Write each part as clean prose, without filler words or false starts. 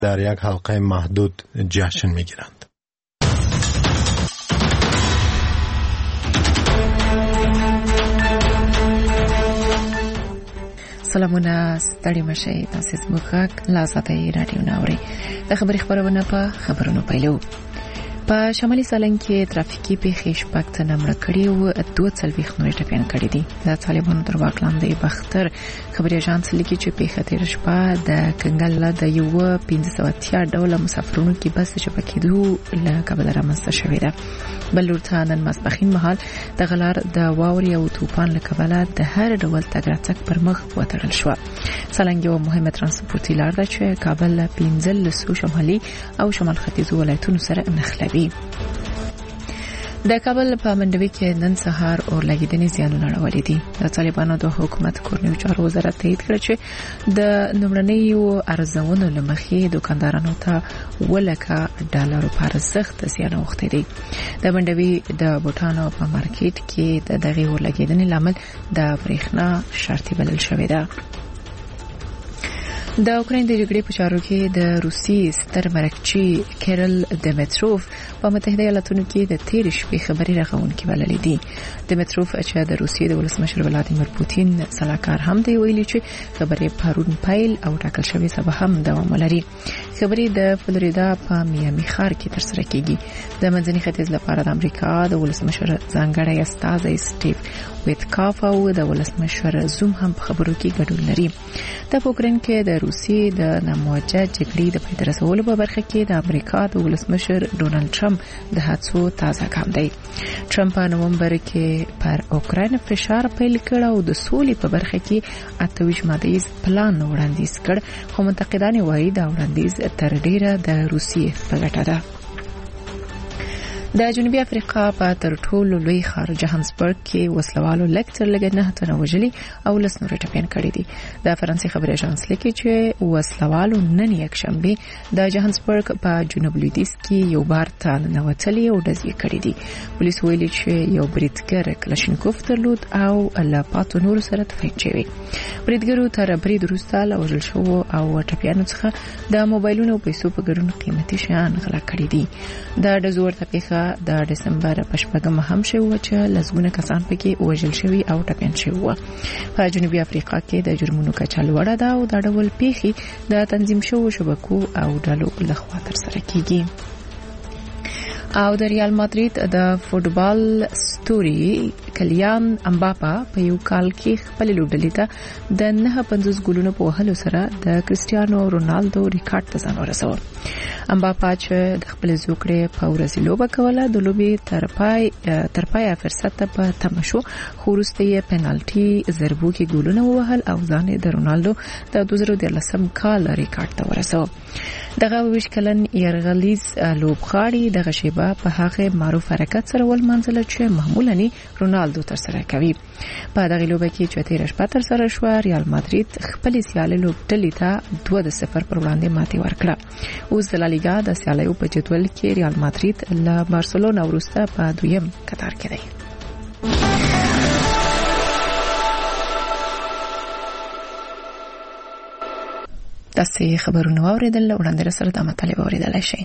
در یک حلقه محدود جشن میگیرند. سلامونه، ستړي مشئ. تاسو زموږ غږ له آزادۍ راډیو نه اورئ. د خبري خبرونه په خبرونو پیلو. په شمالي سالنګ کې ترافیکي پیښې شپږ تنه مړه کړي او 42 نورې ټپیان کړي دي. د طالبانو تر واک لاندې بختر خبري اژانس لیکي چې پیښه تیر شپه د کنګل د یو 1580 ډوله مسافرونو کې بس چې پکېدو له کابل رامنځته شوې ده. بل لورته نن ماسپښین مهال د غلار د واورې او طوفان له کبله د هر ډول تګ راتګ پر مخ وتړل شو. سالنګ یو مهمه ترانسپورتي لار ده چې کابل 15 شمالي او شمال ختیځ ولایتونو سره نښلوي. د کابل په منډوي کې نن سهار اورلګیدنې زیانونه راوړي دي. د طالبانو د حکومت کورنیو چارو وزارت تایید کړ چې د لومړنیو ارزونو لمخې دکاندارانو ته $1,00,000 په ارزښت زیان اوښتي دي. د منډوي د بوټانو په مارکیټ کې د دغه اورلګیدنې لامل د برېښنا شرطي بلل شوې ده. د اوکراین د جګړې په چارو کې د روسي ستر مرکچی کیرل دمیتروف په متحده ایالاتونو کې د تیر شپې خبري راغونکي بللې دي. دمیتروف چې د روسیې د ولسمشر ولادیمیر پوتین سلاکار هم دی ویلي چې خبري پرون پیل او ټاکل شوی سبا هم دوام لري. خبري د فلوریدا په میامي ښار کې ترسره کیږي. د منځني ختیځ لپاره د امریکا د ولسمشر ځانګړی استازی سټیو ویتکاف او د ولسمشر زوم هم په خبرو کې ګډون لري. د اوکراین کې د روسیې د ناموجه جګړې د پای ته رسولو په برخه کې د امریکا د ولسمشر ډونالد ټرمپ د هڅو تازه ګام دی. ټرمپ په نومبر کې پر اوکراین فشار پیل کړ او د سولې په برخه کې 28 ماده پلان وړاندیز کړ، خو منتقدان وايي دا وړاندیز تر ډیره د روسیې په ګټه ده. د جنوبي افریقا په تر ټولو لوی ښار جهانسبرګ کې وسلوالو لکتر لګ نه تنه وژلي او لس نور ټپيان کړي دي. د فرانسې خبري اژانس لیکي چې وسلوالو نن یک شنبه د جهانسبرګ په جنوب لویدیځ کې یو بار ته ننوتلي او ډزې کړي دي. پولیس ویلي چې یو بریدګر کلاشینکوف درلود او له پاتو نور سره تفاهم شوی. بریدګرو تر برید وروسته له وژل شو او ټپيانو څخه د موبایلونو او پیسو په ګډون قیمتي شیان غلا کړي دي. د ډزور ته پیښه د دسمبر په شپږمه هم شوی چې لزګونه کسان پکې وژل شوی او ټپيان شوی. په جنوبي افریقا کې د جرمونو کچه لوړه ده او د ډول پیښې د تنظیم شوو شبکو او ډلو لخوا ترسره کیږي. او د ریال مادرید د فوټبال ستوري کلیان امباپا په یو کال کې خپل لوبډلې ته د 950 ګولونو په وهلو سره د کریسټیانو رونالدو ریکارډ ته ځان ورساوه. امباپا چې د خپل زوکړې په ورځ لوبه کوله د لوبې تر پای فرصت په تمشو خو وروسته یې پنالټي ضربو کې ګولونه ووهل او ځان د رونالدو د 2013 کال ریکارډ ته ورساوه. دغه 20 کلن یرغلیز لوبغاړي دغه شیبه په هغه معروف حرکت سره ولمنځل چې معمولاً رونالدو ترسره کوي. په دغه لوبه کې چې 13 ترسره شو ریال مادرید خپل سیالي لوبډلې ته 2-0 پر وړاندې ماتې ورکړه. اوس د لالیګا د سیالیو په جدول کې ریال مادرید له بارسلونا وروسته په دویم قطار کې دی. تاسو خبرونه واوریدل، وړاندې سره د مطالب اوریدلای شئ.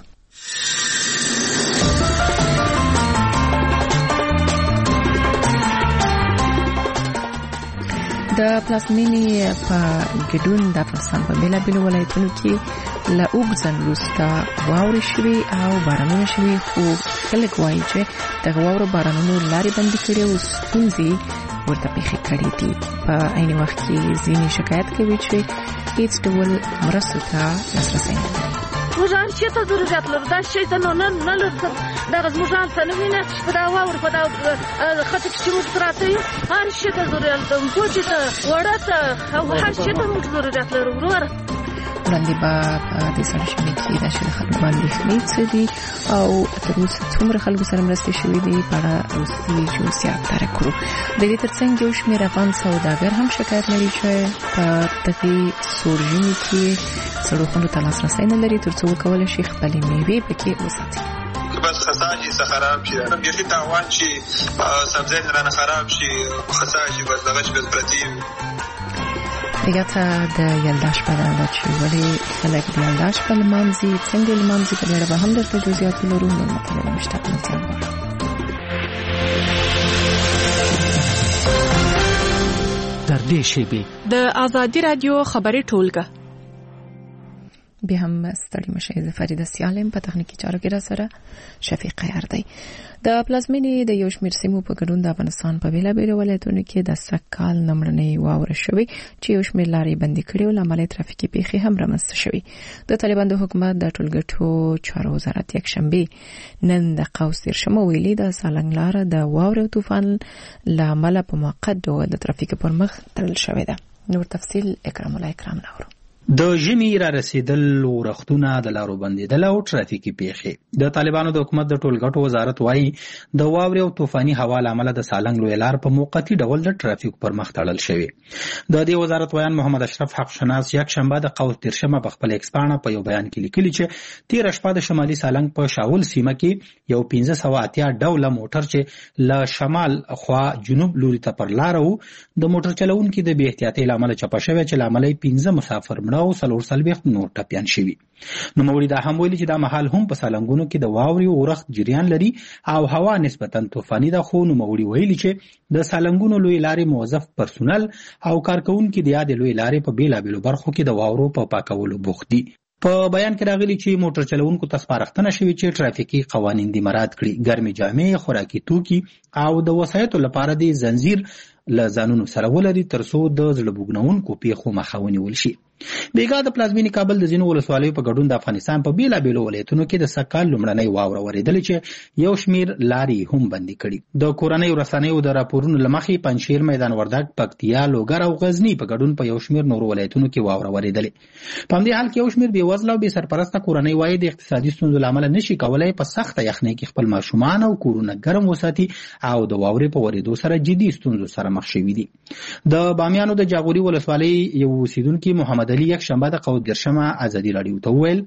د پلاسمینی په ګډون د افغانستان په بیلابیلو ولایتونو کې له اوږدن وروسته واورې شوي او بارانونه شوي، خو خلک وایي چې دغه واورو بارانونو لارې بندې کړې او ستونزې ورته پیښې کړې دي. په عین وخت کې ځینې شکایت کوي چې هیڅ ډول مرستو ته لاسرسی نه لري. موږ هم چې ته ضرورت لرو دا شی ته نه لرو دغه موږ هم څه نه وینه په دا واور په دا خطه کې موږ پراته یو هر شی ته ضرورت لرو چې ته وړه ته او هر شی ته موږ ضرورت لرو وروره. وړاندې به په دې سرچینه کې د خلکو باندې خېڅ دي او تر اوسه څومره خلکو سره مرستې شوې دي په اړه روسي جوړسیات تر کړو. د دې ترڅنګ یو شمېر افغان سوداګر هم شکایت لري چې په دغه سورجینی کې سړکونو ته لاسرسی نه لري ترڅو وکولای شي خپلې میوې پکې وساتي. بس خساجي خراب شي بيخي تاوان شي سبزی نه خراب شي خساجي بس دغه بس پرتی یا ته د یلداش په اړه چې ولې خلک د یلداش په لمانځي څنګه لمانځي په اړه به هم درته جزئیات لرو نو مطلب مشتاق انسان در دې شیبې د آزادی رادیو خبري ټولګه به هم ستړي مشه ز فریده سیالم په تخنیکی چارو کې را سره شفیق یاردی د پلازمینې د یو شمېر سیمو په ګډون د افغانستان په بیلابیلو ولایتونو کې د سکهال نمړنۍ واوره شوې چې یو شمېر لارې بندي کړې او لامل ترافیکي پیښې هم رامنځته شوې د طالبان د حکومت د ټولګټو چارو وزارت یکشنبه نن د قوس دیرشمه ویلي د سالنګ لار د واوره او طوفان لامل په موقت ډول د ترافیک پر مخ تړل شوې ده نور تفصیل اکرام الله اکرام نورو د ژمي را رسیدل ورختونه د لارو بندیدل او ترافیکي پیښې د طالبانو د حکومت د ټولګټو وزارت وايي د واورې او طوفاني هوا لامل د سالنګ لوی لار په موقتی ډول د ترافیک پر مخ تړل شوی د دې وزارت ویان محمد اشرف حق شناس یک شنبه د قوس دیرشمه په خپل ایکسپانه په یو بیان کې لیکلي چې 13 شپه د شمالي سالنګ په شاول سیمه کې یو 1580 ډوله موټر چې له شمال خوا جنوب لوري ته پر لار وو د موټر چلوونکو د بې احتیاطۍ لامل چپه شوی چې لامل 15 مسافر او سلور سلبيخت نور ټپيان شوي نو موري دا هم ویلي چې دا محل هم په سالنګونو کې د واوري او ورخت جریان لري او هوا نسبتا طوفاني ده خو نو موري ویلي چې د سالنګونو لوی لارې موظف پرسونل او کارکونکو د یاد لوی لارې په بیلابیلو برخو کې د واورو په پاکولو بوخت دي په بیان کې راغلي چې موټر چلوونکو ته سپارښتنه شوې چې ترافیکي قوانین دي مراعات کړي ګرمي جامې خوراکي توکي او د وسایطو لپاره د زنجیر لزانونو سره ولري ترڅو د زړه بوګنونکو پیښو مخه ونیول شي بیګا د پلازمینی کابل د زینو ولسوالیو په ګډون د افغانستان په بیلابیلو ولایتونو کې د سکهال لومړنۍ واوره ورېدل چې یو شمیر لارې هم بندي کړي د کورنۍ رسنیو د راپورونو لمخې پنځشیر میدان وردګ پکتیا لوګر او غزنی په ګډون په یو شمیر نور ولایتونو کې واوره ورېدل په دې حال کې یو شمیر بې وزله او بې سرپرسته کورنۍ وايي د اقتصادي ستونزو لامل نشي کولای په سخته یخنۍ کې خپل ماشومان او کورونه ګرم وساتي او د واورې په ورېدو سره جدي ستونزو سره مخ شوي دي د بامیانو د جاغوري ولسوالۍ یو اوسیدونکو محمد علي یک شنبه د قوس دیرشمه ازادي رادیو ته ویل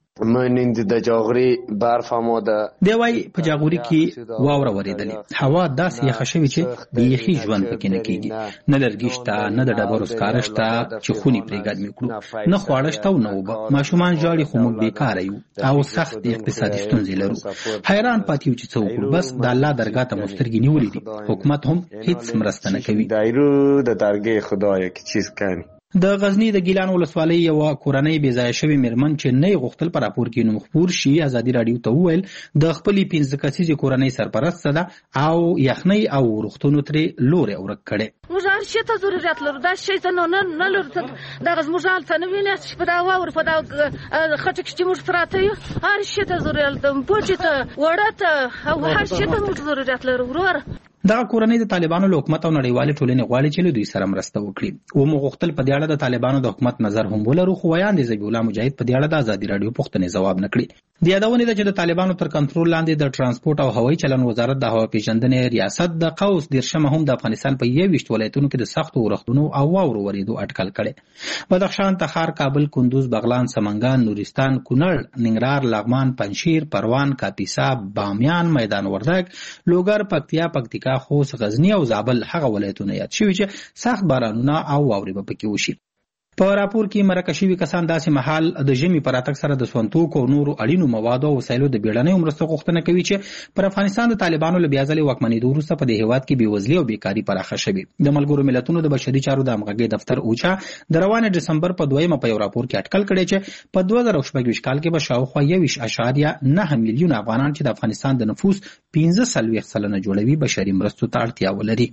من د جاغوري برف آماده دی وای په جاغوري کې واوره ورېدلې هوا داسې یخه شوې چې بیخي ژوند پکې نه کېږي نه لرګي شته نه د ډبرو سکاره شته چې خونې پرې ګرمې کړو نه خواړه شته او نه اوبه ماشومان ژاړي خو موږ بیکاره یو او سخت اقتصادي ستونزې لرو حیران پاتې یو چې څه وکړو بس د الله درګاه ته مسترګې نیولې دي حکومت هم هیڅ مرسته نه کوي دایرو د درګې خدای کی چیز کوي د غزنی د ګیلان ولسوالۍ یو کورنۍ بې ځای شوی مرمن چې نه غوښتل پر راپور کې نوم خپور شي ازادي رادیو ته وویل د خپلې 15 کسیزې کورنۍ سرپرست ده او یخنۍ او ورختونو ترې لوري اورک کړي موږ هر شي ته ضرورت لرو دا شي ته نه لرو دا موږ حالت نه ویني چې په دا واور په دا خټک چې موږ پراته یو هر شي ته ضرورت لرو پوجته وړته او هر شي ته موږ ضرورت لرو ورور دا کورنۍ د طالبانو له حکومت او نړیوالې ټولنې غواړي چې له دوی سره مرسته وکړي او موږ غوښتل په دې اړه د طالبانو د حکومت نظر هم ولرو خو ویان دي ذبیح الله مجاهد په دې اړه د ازادي رادیو پوښتنې ځواب نه کړي د یادونه ده چې د طالبانو تر کنټرول لاندې د ترانسپورت او هوایي چلن وزارت د هوا پیژندنې ریاست د قوس دیرشمه هم د افغانستان په 21 ولایتونو کې د سختو ورختونو او واورو ورېدو اټکل کړي بدخشان تخار کابل کندوز بغلان سمنګان نورستان کونړ ننګرهار لغمان پنجشیر پروان کاپیسا بامیان میدان وردګ لوګر پکتیا پکتیکا خوست غزنی او زابل هغه ولایتونه یاد شوي چې سخت بارانونه او واورې به پکې وشي په راپور کې مرکه شوي کسان داسې مهال د ژمي پر راتګ سره د سونتوکو او نورو اړینو موادو او وسایلو د بیړنۍ مرستو غوښتنه کوي چې پر افغانستان د طالبانو له بیا ځلې واکمنېدو وروسته په دې هېواد کې بېوزلي او بیکاري پراخه شوې د ملګرو ملتونو د بشري چارو د همغږۍ دفتر اوچا د روانې ډسمبر په 2 په یو راپور کې اټکل کړی چې په 2024 کال کې به شاوخوا 1.9 میلیون افغانان چې د افغانستان د نفوس 15% جوړوي بشري مرستو ته اړتیا ولري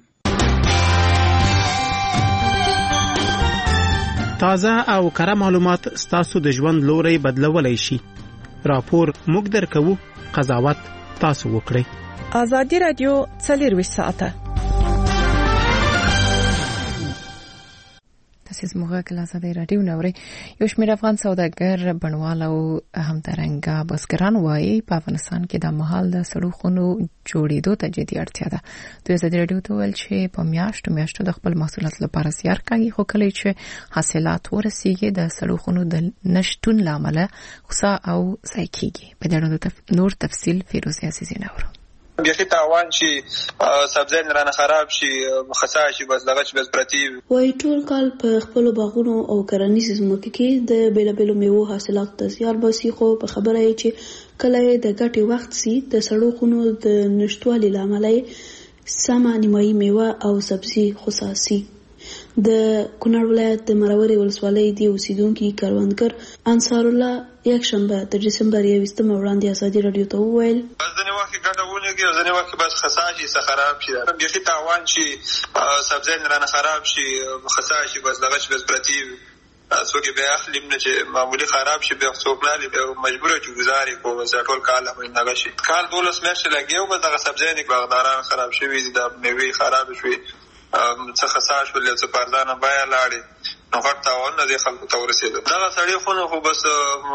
تازه او کره معلومات ستاسو د ژوند لوري بدلولای شي راپور موږ درکو قضاوت تاسو وکړئ آزادی رادیو 24 ساعته تاسیس موږ کله آزادی رادیو نوري یو شمېر افغان سوداګر بڼوال او همدارنګه بزګران وایي په افغانستان کې د مهال د سړوخونو جوړېدو ته جدي اړتیا ده دوی آزادی رادیو ته ویل چې په میاشتو د خپل محصولات لپاره سیار کوي خو کله چې حاصلات ورسیږي د سړوخونو د نشټون لامل غوسه او ځای کېږي په دې اړه نور تفصیل فیروزه عزیزی نورو بیخي تاوان چې سبزی رانه خراب شي خسا شي بس دغه چې بس پرتی وای ټول کال په خپل باغونو او کرنیزو ځمکو کې د بیلابیلو میوو حاصلات ته زیار باسي خو په خبره یې چې کله د ګټې وخت سي د سړو خونو د نشټوالي لامل سمه نیمایي میوه او سبزي خصاصي د کونړ ولایت د مروري ولسوالۍ دی اوسیدونکو کاروانګر انصار الله یک شنبه د دسمبر 21 وړاندې ازادي رادیو ته وویل ځنې وخت ګټهونه کې ځنې وخت بس خسا شي خراب شي بیخي تاوان چې سبزی رانه خراب شي خسا شي بس دغه چې بس پرتی څوک به اخلي نه چې معمولی خراب شي به څوک نه لري مجبور چې گزاري کوم ټول کال هم نه شي کال 12 میاشتې لګیو بس دغه سبزی نه باغداران خراب شوی دي د میوه خراب شوی څه خسا شول څه پردانه بیا لاړې نو هر تاوان نه خلکو ته ورسېده دغه سړی خو خو بس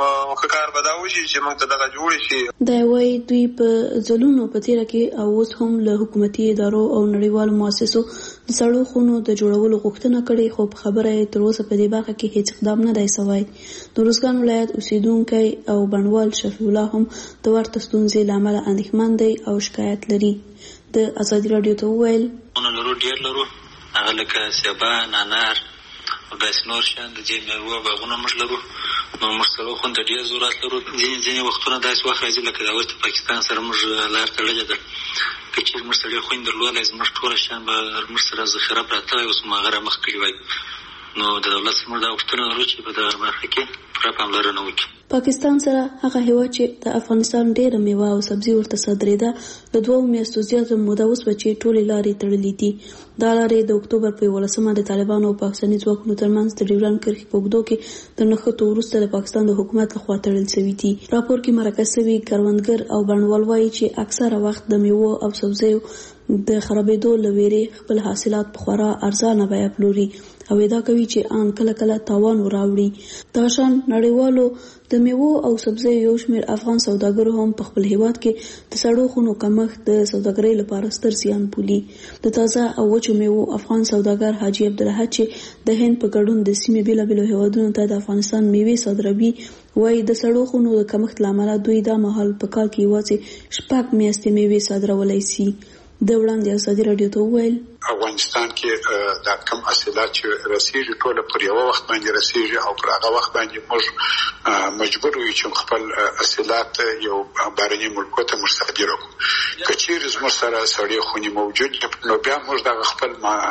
کار بداوي چې موږ ته دغه جوړ شي دا وایي دوی په ځلونو په تیر کې او اوس هم له حکومتي ادارو او نړیوالو مؤسسو د سړو خونو د جوړولو غوښتنه کړې خو په خبره یې تر اوسه په دې برخه کې هیڅ اقدام نه دی شوی د روزګان ولایت اوسیدونکی او بڼوال شفیع الله هم د ورته ستونزې له امله اندېښمن دی او شکایت لري د ازادي رادیو ته وویل ډېر لرو هغه لکه سیبان انار او داسې نور شیان د دې میوو باغونه موږ لرو نو موږ سره خو د ډېر ضرورت لرو ځینې وختونه داسې وخت راځي لکه د اوس پاکستان سره موږ لار تړلې ده که چېرې موږ سړی خویندې درلودلی زموږ ټوله شیان به موږ سره ذخیره پراته وای اوس هم هغه رامخ کړي وای نو د دولت څخه موږ دا غوښتنه لرو چې په دغه برخه کې پوره پاملرنه وکړي پاکستان سره هغه هیواد چې د افغانستان ډېره میوه او سبزي ورته صادرېده د 2 میاشتو زیاته موده وسوه چې ټولې لارې تړلې دي دا لارې د اکتوبر په 11مه د طالبانو او پاکستاني ځواکونو ترمنځ د ډیورنډ کرښې په اوږدو کې د نښتو وروسته د پاکستان د حکومت لخوا تړل شوي دي راپور کې مرکز شوي کروندګر او بڼوال وایي چې اکثره وخت د میوو او سبزیو د خرابېدو له ویرې خپل حاصلات په خورا ارزانه بیه پلوري او ادعا کوي چې ان کله کله تاوان وراوړي دا شان نړیوالو د میوو او سبزیو یو شمېر افغان سوداګرو هم په خپل هیواد کې د سړو خونو کمښت د سوداګرۍ لپاره ستر زیان بولي د تازه او وچو میوو افغان سوداګر حاجي عبدالحد چې د هند په ګډون د سیمې بیلابیلو هیوادونو ته د افغانستان میوې صادروي وایي د سړو خونو د کمښت له امله دوی دا مهال په کال کې یوازې 6 میاشتې میوې صادرولی شي د وړاندې ازادي رادیو ته وویل افغانستان کې د کم حاصلات چې رسیږي ټول پر یو وخت باندې رسیږي او پر هغه وخت باندې موږ مجبور یو چې خپل حاصلات یو بهرني ملکو ته مصادره کړو کچیر زموږ سره سړی خونی موجود نو بیا موږ د خپل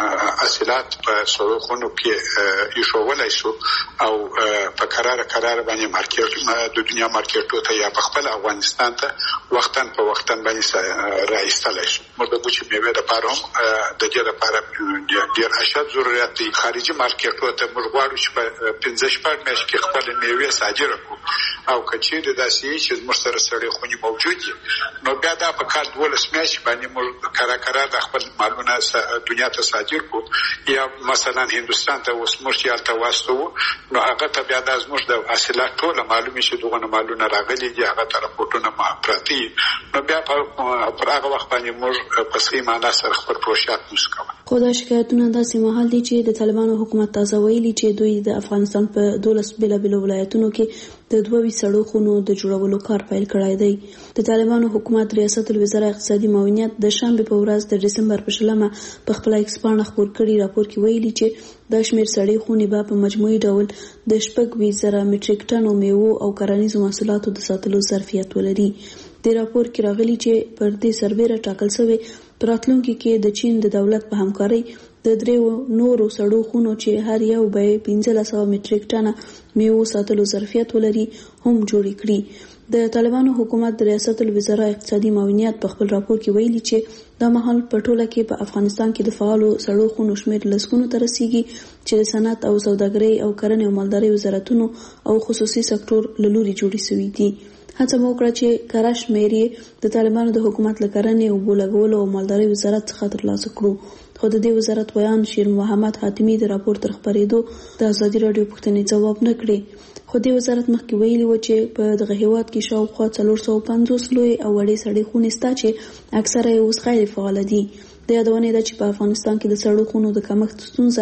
حاصلات په سړو خونو کې ایښولای شو او په قرار باندې مارکیټ د دنیا مارکیټو ته یا په خپل افغانستان ته وختن په وختن باندې راایستلای شو موږ د بوچي میوه لپاره هم د دې لپاره ډېر اشد ضرورت دی خارجي مارکیټو ته موږ غواړو چې په 15 میاشتې کې خپل میوه صادره کړو او کچیر داسې چې موږ سره سړی خونی موجود دي نو بیا دا په کال 12 میاشتې باندې موږ قرار د خپل مالونه دنیا ته صادر کړو یا مثلا هندستان ته اوس موږ یالته واسطو نو هغه ته بیا د زموږ د حاصلات ټول معلومه شي دغه مالونه راغلي دي هغه ته راپورټونه پراتی نو بیا پر هغه وخت باندې موږ په صحیح معنا سره خپل پروژه خو دا شکایتونه داسې مهال دي چې د طالبانو حکومت تازه ویلي چې دوی د افغانستان په 12 بیلابیلو ولایتونو کې د 22 سړو خونو د جوړولو کار پیل کړی دی د طالبانو حکومت ریاست الوزرا اقتصادي معاونیت د شنبه په ورځ د دسمبر په 10مه په خپل ایکسپانډ خبر کړي راپور کې ویلي چې د شمیر سړې خونې به په مجموعي ډول د 20,000 میټریک ټن میوه او کرنیزو محصولاتو د ساتلو ظرفیت ولري د راپور کې راغلي چې پر دې سربېره ټاکل شوی پراتلونکو کې د چین د دولت په همکارۍ د 3 نورو سړو خونو چې هر یو به 1500 میټریک ټن میوه ساتلو ظرفیت ولري هم جوړ کړي د طالبانو حکومت د ریاست الوزرا اقتصادي معاونیت په خپل راپور کې ویلي چې د مهال په ټوله کې په افغانستان کې د فعالو سړو خونو شمېر لسګونو ته رسیږي چې د صنعت او سوداګرۍ او کرنې او مالدارۍ وزارتونو او خصوصي سکتور له لوري جوړې شوي دي هڅه وکړه چې کره شمېرې د طالبانو د حکومت له کرنې او بولګولو او مالدارۍ وزارت څخه ترلاسه کړو خو د دې وزارت ویان شیر محمد حاتمی د راپور تر خبرېدو د ازادي رادیو پوښتنې ځواب نه کړي خو د وزارت مخکې ویلي و چې په دغه هیواد کې شاوخوا 450 لوی او وړې سړې خونې شته چې اکثره یې اوس غیر فعال دي د یادونې ده چې په افغانستان کې د سړو خونو د کمښت ستونزه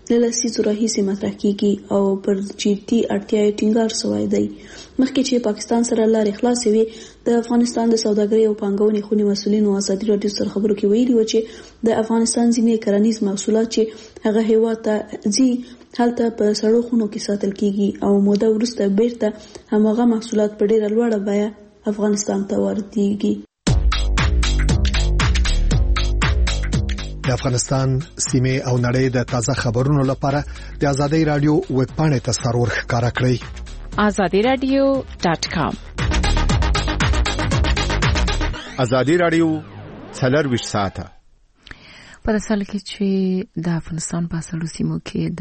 له لسیزو راهیسې مطرح کیږي او پر جدي اړتیا یې ټینګار شوی دی. مخکې چې پاکستان سره لارې خلاصې وي، د افغانستان د سوداګرۍ او پانګونې خونې مسؤلینو ازادي راډیو سره خبرو کې ویلي و چې د افغانستان ځینې کرنیز محصولات چې هغه هیواد ته ځي هلته په سړو خونو کې ساتل کیږي او موده وروسته بیرته هماغه محصولات په ډیره لوړه بیه افغانستان ته واردېږي. د افغانستان سیمه او نړۍ د تازه خبرونو لپاره د آزادۍ رادیو ویب پاڼې ته سرور ښکارا کړئ. azadiradio.com. آزادۍ رادیو 24 ساعته په داسې کې چې د افغانستان په سړو سیمو کې د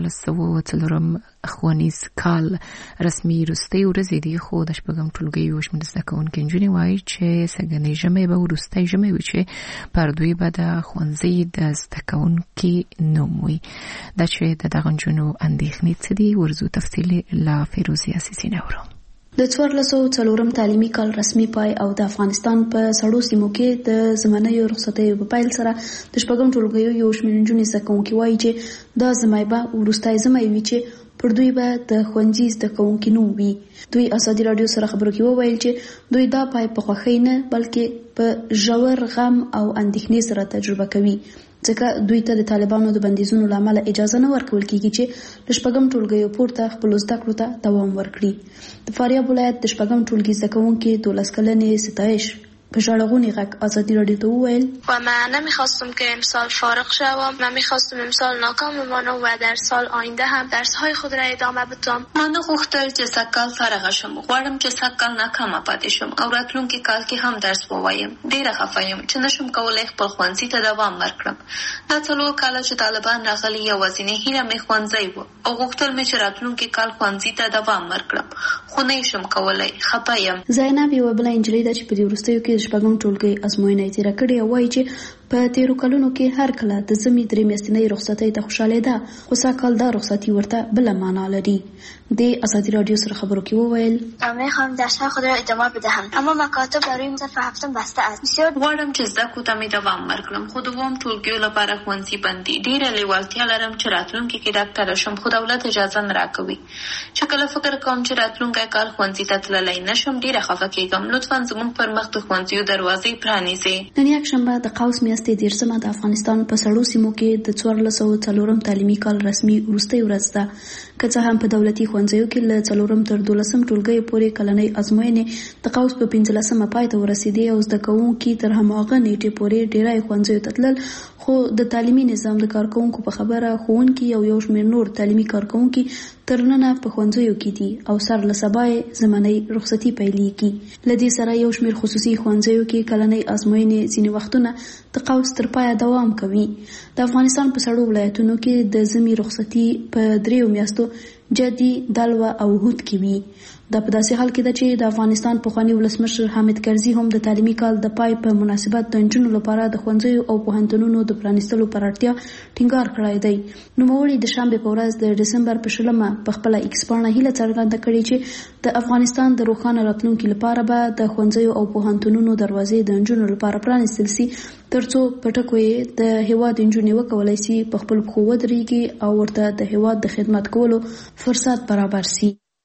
1404 ښوونیز کال رسمي وروستۍ ورځې دي، خو د شپږم ټولګي یو شمېر زده کوونکي نجونې وایي چې سږنۍ ژمی به وروستۍ ژمی وي چې پر دوی به د ښوونځي د زده کوونکي نوم وي. دا چې د دغه نجونو اندېښنې څه دي، ورځو تفصیل له فیروزې عسیسي نه اورو. د 1404 تعلیمي کال رسمي پای او د افغانستان په سړو سیمو کې د زمانیو رخصتیو په پیل سره د شپږم ټولګي یو شمېر نجونې زده کوونکي وایي چې دا ژمی به وروستی ژمی وي چې پر دوی به د ښوونځي زده کوونکي نوم وي. دوی ازادي راډیو سره خبرو کې وویل چې دوی دا پای په خوښۍ نه بلکې په ژور غم او اندېښنې سره تجربه کوي، ځکه دوی ته د طالبانو د بندیزونو له امله اجازه نه ورکول کیږي چې د شپږم ټولګي پورته خپل زده کړو ته دوام ورکړي. د فاریاب ولایت د شپږم ټولګي زده کوونکي 12 کلنې ستایش به ژړغونی غږ ازادي راډیو ته وویل و من نمیخواستم که امسال فارغ شوم، من میخواستم امسال ناکام بمانم و در سال آینده هم درس‌های خود را ادامه بدم. من غوښتل چې سږکال فارغ شم، غواړم چې سږکال ناکامه پاتې شم او راتلونکي کال کې هم درس ووایم. ډیره خفه یم چې نشم کولی خپل ښوونځي ته دوام ورکړم. دا 4 کاله چې طالبان راغلي یوازینۍ هیله مې ښوونځی و او غوښتل مې چې راتلونکي کال ښوونځي ته دوام ورکړم، خو نه شم کولی. خفه یم. زینب یوه بله نجلۍ ده چې په دې وروستیو کې شپږم ټولګي ازموینه یې تېره کړې او وایي چې په تیرو کلونو کې هر کله د ژمي 3 میاشتنۍ رخصتۍ ته خوشاله ده، خو سږکال دا رخصتي ورته بله معنا لري. د ازادي راډیو سره خبرو کې وویل میخوام درس‌های خود را ادامه بدهم اما مکاتب برای صف هفتم بسته است. بسیار غواړم چې زده کړو ته مې دوام ورکړم، خو دوام ټولګیو لپاره ښوونځي بند دي. ډیره لیوالتیا لرم چې راتلونکي کې ډاکټره شم، خو دولت اجازه نه راکوي. چې کله فکر کوم چې راتلونکی کال ښوونځي ته تللی نشم ډیره خفه کېږم. لطفا زموږ پر مخ د ښوونځیو دروازې پرانیزئ. نن یکشنبه د قوس میاشتې 13مه د افغانستان په سړو سیمو کې د 1404 تعلیمي کال رسمي وروستۍ ورځ ده. که څه هم په دولتي ښوونځیو کې له 4 تر 12 ټولګي پورې کلنۍ ازموینې د قوس په 15مه پای ته ورسېدې او زده کوونکي تر هماغه نیټې پورې ډیری ښوونځیو ته تلل، خو د تعلیمي نظام د کارکونکو په خبره ښوونکي او یو شمېر نور تعلیمي کارکونکي تر ننه په ښوونځیو کې دي او سر له سبا یې زمنۍ رخصتي پیلېږي. له دې سره یو شمېر خصوصي ښوونځیو کې کلنۍ ازموینې ځینې وختونه د قوس تر پایه دوام کوي. د افغانستان په سړو ولایتونو کې د ژمي رخصتي په 3 میاشتو جدي، دلوه او هود کې وي. دا په داسې حال کې ده چې د افغانستان پخوانی ولسمشر حامد کرزي هم د تعلیمي کال د پای په مناسبت د نجونو لپاره د ښوونځیو او پوهنتونونو د پرانیستلو پر اړتیا ټینګار کړی دی. نوموړي د شنبې په ورځ د ډسمبر په 20مه په خپله ایکس پاڼه هیله څرګنده کړې چې د افغانستان د روښانه راتلونکي لپاره به د ښوونځیو او پوهنتونونو دروازې د نجونو لپاره پرانیستل شي، ترڅو په ټکو یې د هیواد نجونې وکولای شي په خپل پښو ودرېږي او ورته د هیواد د خدمت کولو فرصت برابر شي.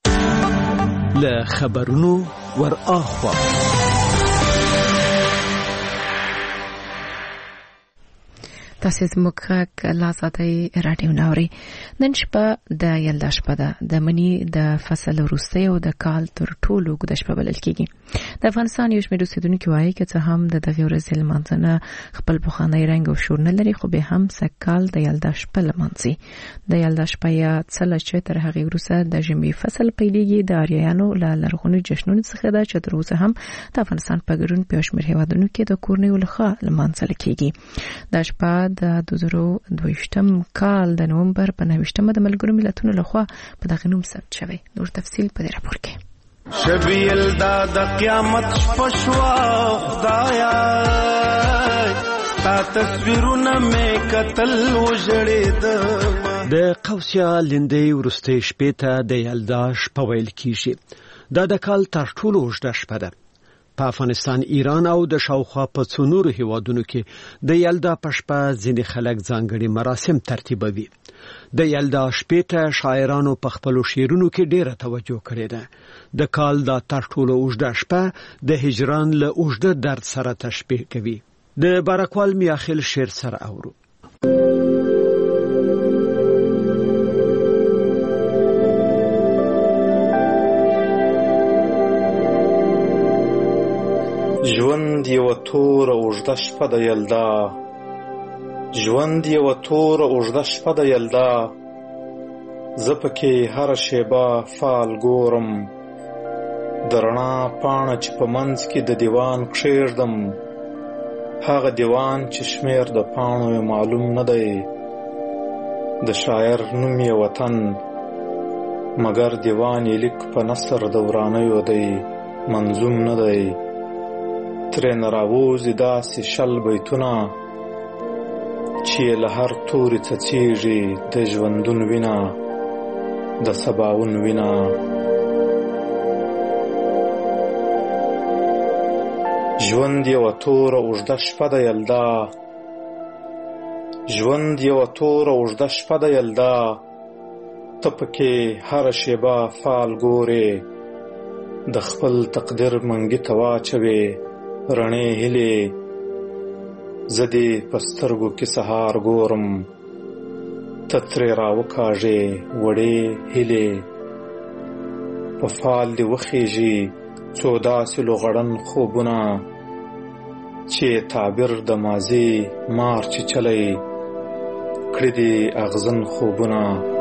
له خبرونو ور اخوا تاسو زموږ لا ساتي راډیو ناوري. نن شپه د یلدا شپه ده، د منی د فصل وروستی او د کال تر ټولو اوږده شپه بلل کېږي. د افغانستان یو شمېر اوسېدونکي وایي که څه هم د دغې ورځې لمانځنه خپل پخوانی رنګ او شور نه لري، خو بیا هم سږکال د یلدا شپه لمانځي. د یلدا شپه یا څله چې تر هغې وروسته د ژمي فصل پیلېږي د آریایانو له لرغونو جشنونو څخه ده چې تر اوسه هم د افغانستان په ګډون په یو شمېر هېوادونو کې د کورنیو لخوا لمانځل کېږي. دا شپه د 2022 کال د نومبر په 29مه د ملګرو ملتونو لخوا په دغه نوم ثبت شوی. نور تفصیل په دې راپور کې. شبیل دا د قیامت پښوا خدایا تا تصویرونه مې قتل وژړېد. د قوسیا لندې ورستې شپې ته د یلدا شپه ویل کیږي. دا د کال تر ټولو اوږده شپه ده. په افغانستان، ایران او د شاوخوا په څو نورو هیوادونو کې د یلدا په شپه ځینې خلک ځانګړي مراسم ترتیبوي. د یلدا شپې ته شاعرانو په خپلو شعرونو کې ډېره توجه کړې ده. د کال دا تر ټولو اوږده شپه د هجران له اوږده درد سره تشبیه کوي. د بارکوال میاخیل شعر سره اورو. ژوند یو تور اوږده شپه د یلدا، ژوند یو تور اوږده شپه د یلدا، زه پکې هر شیبه فال ګورم، د رڼا پاڼه چې په منځ کې د دیوان کښېږدم، هغه دیوان چې شمیر د پاڼو یې معلوم نه دی، د شاعر نوم یې وطن، مګر دیوان یې لیک په نثر د ورانیو دی، منظوم نه دی. ترې راووځي داسې شل بیتونه چې له هر توري څڅېږي د ژوندون وینه، د سباون وینه. ژوند یوه توره اوږده شپه د یلدا، ژوند یوه توره اوږده شپه د یلدا، ته پکې هره شیبه فال ګورې، د خپل تقدیر منګي ته واچوې رڼې هیلې، زه دې په سترګو کې سهار ګورم، ته ترې راوکاږې وړې هیلې، په فال دې وخیږي څو داسې لوغړن خوبونه، چې تعبیر د ماضي مار چې چلی کړي دي اغزن خوبونه.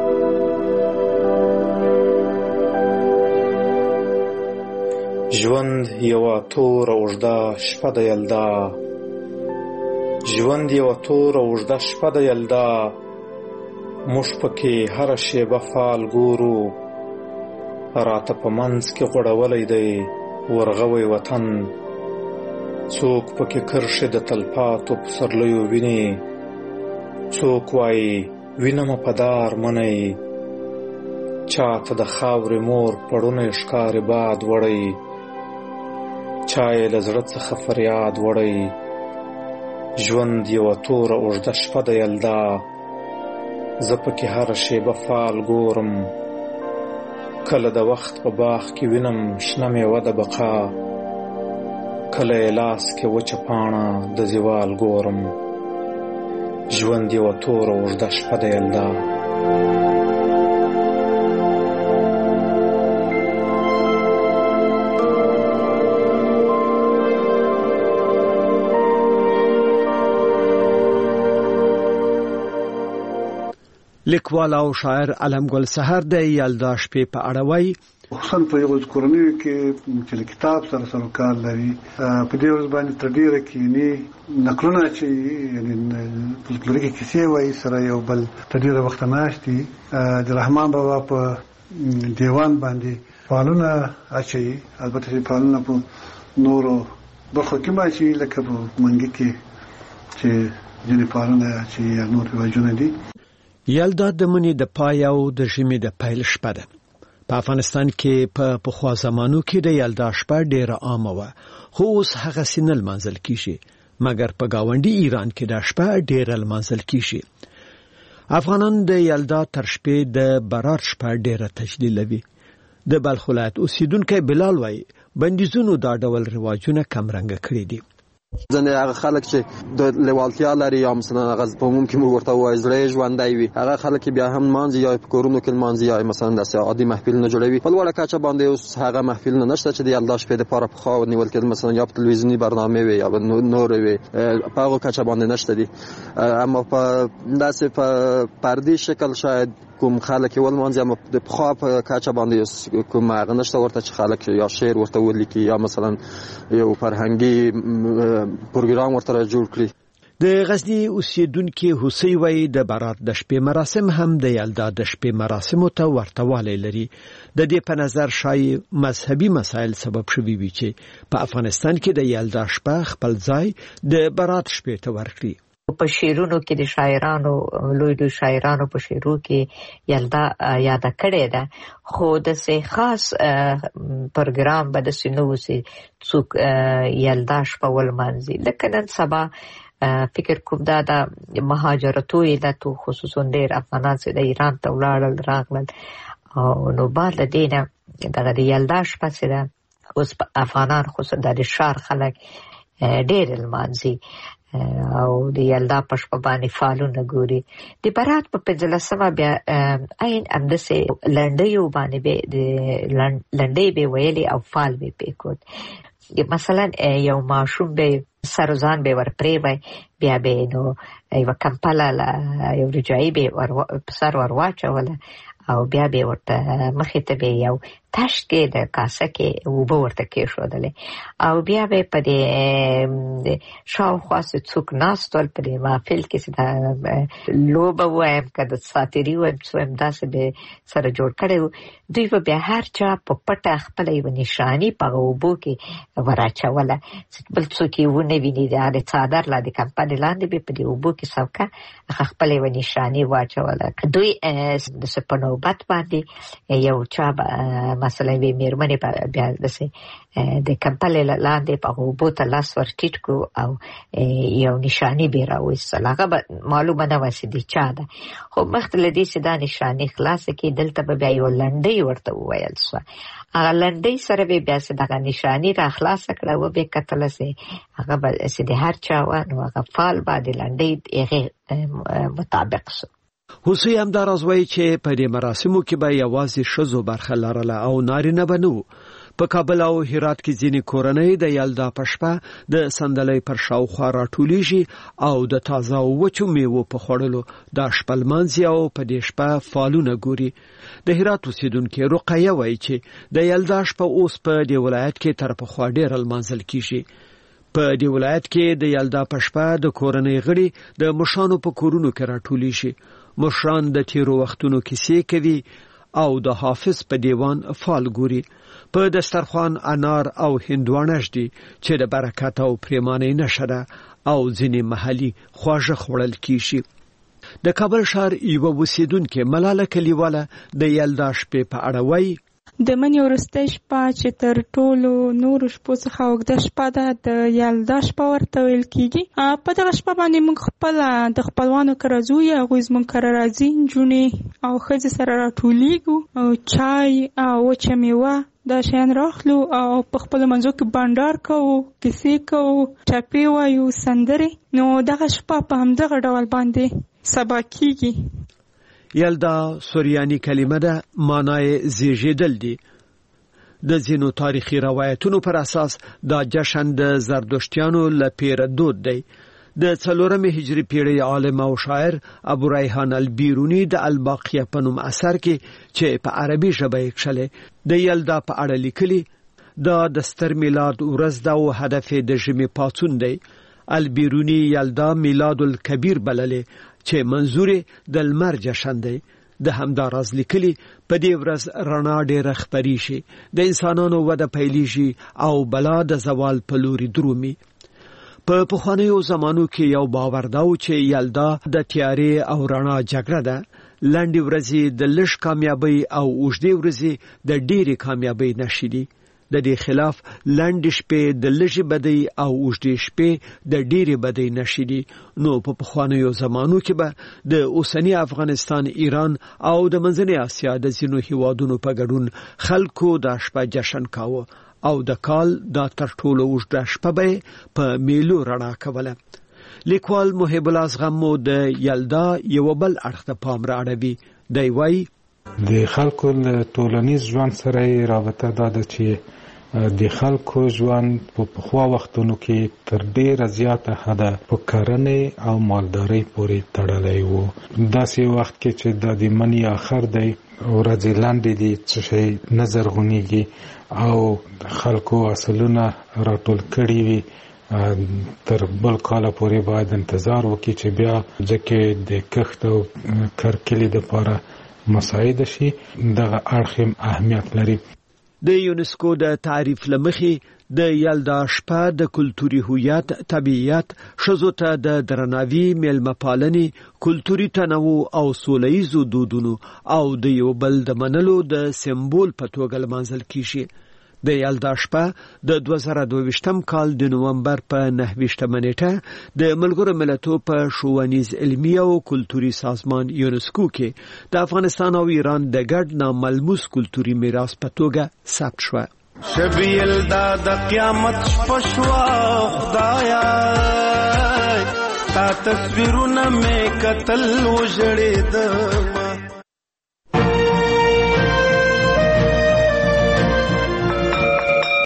ژوند یوه توره اوږده شپه د یلدا، ژوند یوه توره اوږده شپه د یلدا، موږ پکې هره شیبه فال ګورو، راته په منځ کې غوړولی دی ورغوی وطن، څوک پکې کرښې د تلپاتو پسرلیو ویني، څوک وایي وینم په دار منی، چاته د خاورې مور پړونی ښکاري باد وړی، چا یې له زړه څخه فریاد وړی. ژوند یوه توره اوږده شپه د یلدا، زه پکې هره شیبه فال ګورم، کله د وخت په باغ کې وینم شنه میوه د بقا، کله یې لاس کې وچه پاڼه د زوال ګورم. ژوند یوه توره اوږده شپه د یلدا. لیکوال او شاعر علمګل سحر د یلدا شپې په اړه وایي. خصوصا په یو کورنیو کې چې کتاب سره سروکار لري، په دې ورځ باندې تر ډیره کینی نقلونه چې یعنی فولکلوریکي کیسې وایي سره یو بل تر ډیره وخت ناشتي د رحمان بابا په دیوان باندې فالونه اچي. البته فالونه په نورو برخو کې ماشي لکه په منګي کې چې ځینې فالونه چې نور واجونه دي. یلدا د مني د پای او د ژمي د پیل شپه ده. په افغانستان کې په پخوا زمانو کې د یلدا شپه ډیره عامه وه، خو اوس هغه سینل منځل کیږي، مګر په گاونډي ایران کې د شپه ډیره منځل کیږي. افغانان د یلدا تر شپې د برار شپه ډیره تجلیلوي. د بلخ ولایت اوسیدونکو بلال وایي بندیزونو دا ډول رواجونه کم رنګ کړی دي. ځنې هغه خلک چې د لیوالتیا لري یا مثلا هغه په عموم کې موږ ورته وایو زړه ژوندی وي، هغه خلک بیا هم مانځي یا په کورونو کې مانځي یا مثلا داسې عادي محفل نه جوړوي. په لوړه کچه باندې اوس هغه محفل نه نشته چې د یلدا شپې لپاره پخوا ونیول کېدل، مثلا یا په تلویزیوني برنامه وي یا نور وي، په هغه کچه باندې نشته دي. اما په داسې په پردي شکل شاید کوم خلک ولمانځي، اما د پخوا په کچه باندې کوم هغه نشته ورته چې خلک یا شعر ورته ولیکي یا مثلا یو فرهنګي پروګرام ورته جوړ کړي. د غزنی اوسیدونکو حسین وای د برات د شپې مراسم هم د یلدا د شپې مراسمو ته ورتهوالی لري. د دې په نظر شای مذهبي مسایل سبب شوي وي چې په افغانستان کې د یلدا شپه خپل ځای د برات شپې ته ورکړي. په شعرونو کې د شاعرانو لوی شاعرانو په شعرو کې یلدا یاد کړی ده، خو د سه خاص پروګرام به د سينو سي څوک یلدا شپول مانځي. لکه نن سبا فکر کوم دا د مهاجرتو علت خصوصا ډېر افغانان چې د ایران ته ولاړل راغلل، او نو بعد دینه دغه د یلدا شپه چې ده اوس افغانان خصوصا د شهر خلک ډېر لمانځي او د یلدا په شپه باندې فالونه ګوري. د برات په 15مه بیا عین همداسې لنډیو باندې به د لنډۍ به ویلي او فال به پېکود. مثلا یو ماشوم به سرزان به ورپرې وای، بیا به نو یو کمپله یو رجایي به سر ورواچوله او بیا به ورته مخې ته به یو تشت کې د کاسه کې اوبه ورته کېښودلې او بیا به په دې شاوخوا څوک ناست ول په دې محفل کې چې دا لوبه وایم که د ساتیري وایم څه وایم داسې به سره جوړ کړی و. دوی به بیا هر چا په پټه خپله یوه نشاني په هغه اوبو کې وراچوله چې بل څوک یې ونه ویني. د څادر لا د کمپنې لاندې به په دې اوبو کې څوکه هغه خپله یوه نشاني واچوله. دوی داسې په نوبت باندې یو چا مثلا وی میرمنې بیا داسې د کمپلې لاندې په اوبو ته لاس ور ټیټ کړو او یو نشاني به راویستله. هغه به معلومه نه وه چې د چا ده، خو مخکې له دې چې دا نشاني خلاصه کړي دلته به بیا یوه لنډۍ ورته وویل شوه. هغه لنډۍ سره به بیا چې دغه نشاني را خلاصه کړه وبې کتله چې هغه به چې د هر چا وه نو هغه فال به د لنډۍ هغې مطابق شو. هوسۍ همداراز وایي چې په دې مراسمو کې به یوازې ښځو برخه لرله او نارینه به نه وو. په کابل او هرات کې ځینې کورنۍ د یلدا په شپه د صندلۍ پر شاوخوا راټولیږي او د تازه او وچو میوو په خوړلو د شپه لمانځي او په دې شپه فالونه ګوري. د هرات اوسیدونکې رقیه وایي چې د یلدا شپه اوس په دې ولایت کې تر پخوا ډېره لمانځل کیږي. په دې ولایت کې د یلدا په شپه د کورنۍ غړي د مشرانو په کورونو کې راټولیږي. مشران د تیرو وختونو کیسې کوي او د حافظ په دیوان فال ګوري. په دسترخوان انار او هندوانه شدي چې د برکت او پریمانۍ نښه ده او ځینې محلي خواږه خوړل کیږي. د کابل ښار یوه اوسیدونکې ملاله کلیواله د یلدا شپې په اړه وایي: د مني وروستۍ شپه چې تر ټولو نورو شپو څخه اوږده شپه ده د یلدا شپه ورته ویل کېږي. په دغه شپه باندې موږ خپله د خپلوانو کره ځو یا هغوی زموږ کره راځي، نجونې او ښځې سره راټولیږو او چای او وچه میوه دا شیان راخلو او په خپلو منځو کې بانډار کوو، کیسې کوو، ټپې وایو، سندرې. نو دغه شپه په همدغه ډول باندې سبا کېږي. یلدا سوریانی کلمه ده، معنای زیږیدل دی. د ځینو تاریخي روایتونو پر اساس دا جشن د زردشتیانو له پیره دود دی. د 4 هجری پیړۍ عالم او شاعر ابو ریحان البیرونی د الباقیه په نوم اثر کې چې په عربي ژبه یې کښلې د یلدا په اړه لیکلي دا د ستر میلاد ورځ ده او هدف د ژمي پاڅون دی. البیرونی یلدا میلاد الکبیر بللې چې منظور د لمر جشن دی. د همداراز لیکلي په دې ورځ رڼا ډېره خپرې شي، د انسانانو وده پیلېږي او بلا د زوال په لوري درومي. په پخوانیو زمانو کې یو باور دا و چې یلدا د تیارې او رڼا جګړه ده. لنډې ورځې د لږ کامیابۍ او اوږدې ورځې د ډېرې کامیابۍ نښې دي. د دې خلاف لنډې شپې د لږې بدۍ او اوږدې شپې د ډېرې بدۍ نښې دي. نو په پخوانیو زمانو کې به د اوسني افغانستان، ایران او د منځنۍ اسیا د ځینو هیوادونو په ګډون خلکو د شپه جشن کاوه او د کال دا تر ټولو اوږده شپه به په میلو رڼا کوله. لیکوال محب الله اصغمو د یلدا یو بل اړخ ته پام رااړوي. دی وایي: د خلکو له ټولنیز ژوند سره رابطه دا ده چې د خلکو ژوند په پخوا وختونو کې تر ډیره زیاته حده په کرنې او مالدارۍ پورې تړلی و. داسې وخت کې چې د مني آخر دی، ورځې لنډې دي، څه شی نه زرغونېږي او خلکو حاصلونه راټول کړي وي، تر بل کاله پورې باید انتظار وکړي چې بیا ځکه د کښت او کرکلې دپاره مساعده شي. دغه اړخ اهمیت لري. د یونسکو د تعریف لمخې د یلدا شپه د کلتوري هویت، طبیعت، ښځو ته د درناوي، میلمه‌پالنې، کلتوري تنوع او سولهییزو دودونو او د یو بل د منلو د سمبول په توګه لمانځل کیږي. د یلدا شپه د 2022م کال د نومبر په 9 نیټه د ملګرو ملتونو په ښوونیز علمي او کلتوري سازمان یونسکو کې د افغانستان او ایران د ګډ ناملموس کلتوري میراث په توګه ثبت شو. شبي یلدا د قیامت پښوا خدایا تا تصویرونه مې قتل وجړې